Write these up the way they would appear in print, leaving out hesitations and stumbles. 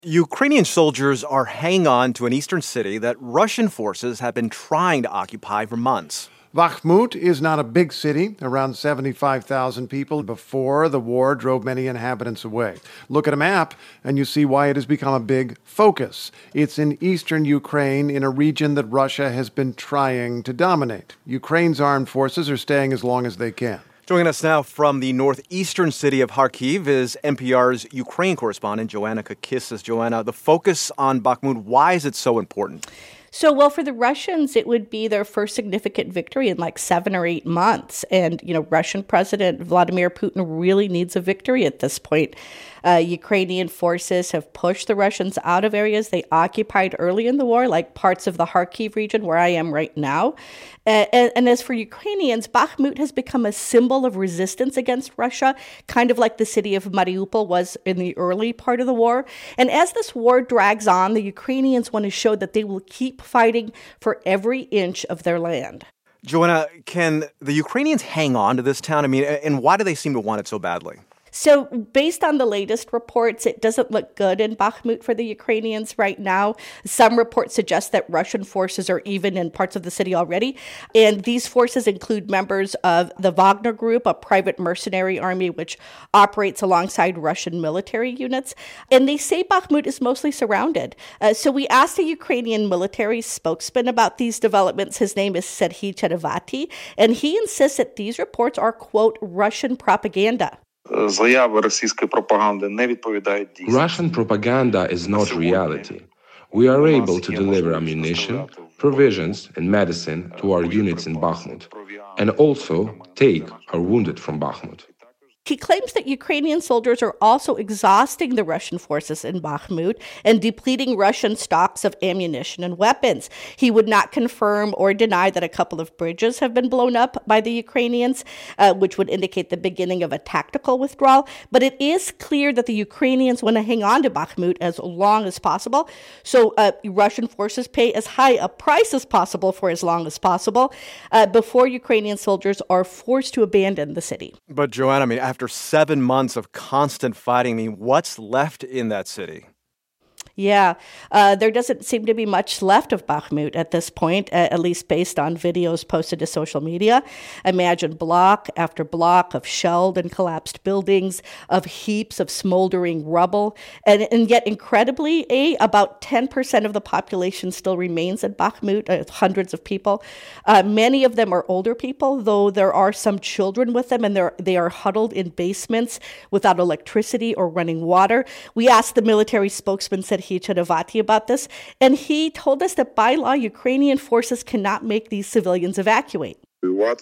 Ukrainian soldiers are hanging on to an eastern city that Russian forces have been trying to occupy for months. Bakhmut is not a big city, around 75,000 people. Before the war drove many inhabitants away. Look at a map and you see why it has become a big focus. It's in eastern Ukraine, in a region that Russia has been trying to dominate. Ukraine's armed forces are staying as long as they can. Joining us now from the northeastern city of Kharkiv is NPR's Ukraine correspondent, Joanna Kakissis. Joanna, the focus on Bakhmut, why is it so important? So, for the Russians, it would be their first significant victory in like 7 or 8 months. And, Russian President Vladimir Putin really needs a victory at this point. Ukrainian forces have pushed the Russians out of areas they occupied early in the war, like parts of the Kharkiv region where I am right now. And as for Ukrainians, Bakhmut has become a symbol of resistance against Russia, kind of like the city of Mariupol was in the early part of the war. And as this war drags on, the Ukrainians want to show that they will keep fighting for every inch of their land. Joanna, can the Ukrainians hang on to this town? And why do they seem to want it so badly? So based on the latest reports, it doesn't look good in Bakhmut for the Ukrainians right now. Some reports suggest that Russian forces are even in parts of the city already. And these forces include members of the Wagner Group, a private mercenary army which operates alongside Russian military units. And they say Bakhmut is mostly surrounded. So we asked a Ukrainian military spokesman about these developments. His name is Serhiy Cherevati, and he insists that these reports are, quote, Russian propaganda. Russian propaganda is not reality. We are able to deliver ammunition, provisions, and medicine to our units in Bakhmut, and also take our wounded from Bakhmut. He claims that Ukrainian soldiers are also exhausting the Russian forces in Bakhmut and depleting Russian stocks of ammunition and weapons. He would not confirm or deny that a couple of bridges have been blown up by the Ukrainians, which would indicate the beginning of a tactical withdrawal. But it is clear that the Ukrainians want to hang on to Bakhmut as long as possible. So Russian forces pay as high a price as possible for as long as possible before Ukrainian soldiers are forced to abandon the city. But Joanna, after 7 months of constant fighting, what's left in that city? Yeah, there doesn't seem to be much left of Bakhmut at this point, at least based on videos posted to social media. Imagine block after block of shelled and collapsed buildings, of heaps of smoldering rubble. And yet, incredibly, about 10% of the population still remains in Bakhmut, hundreds of people. Many of them are older people, though there are some children with them, and they are huddled in basements without electricity or running water. We asked the military spokesman, Serhiy Cherevati, about this, and he told us that by law, Ukrainian forces cannot make these civilians evacuate. We tell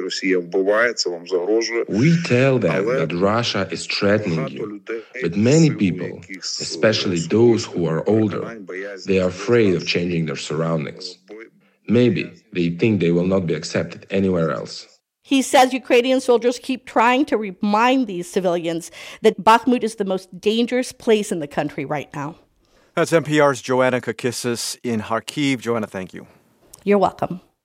them that Russia is threatening you, but many people, especially those who are older, they are afraid of changing their surroundings. Maybe they think they will not be accepted anywhere else. He says Ukrainian soldiers keep trying to remind these civilians that Bakhmut is the most dangerous place in the country right now. That's NPR's Joanna Kakissis in Kharkiv. Joanna, thank you. You're welcome.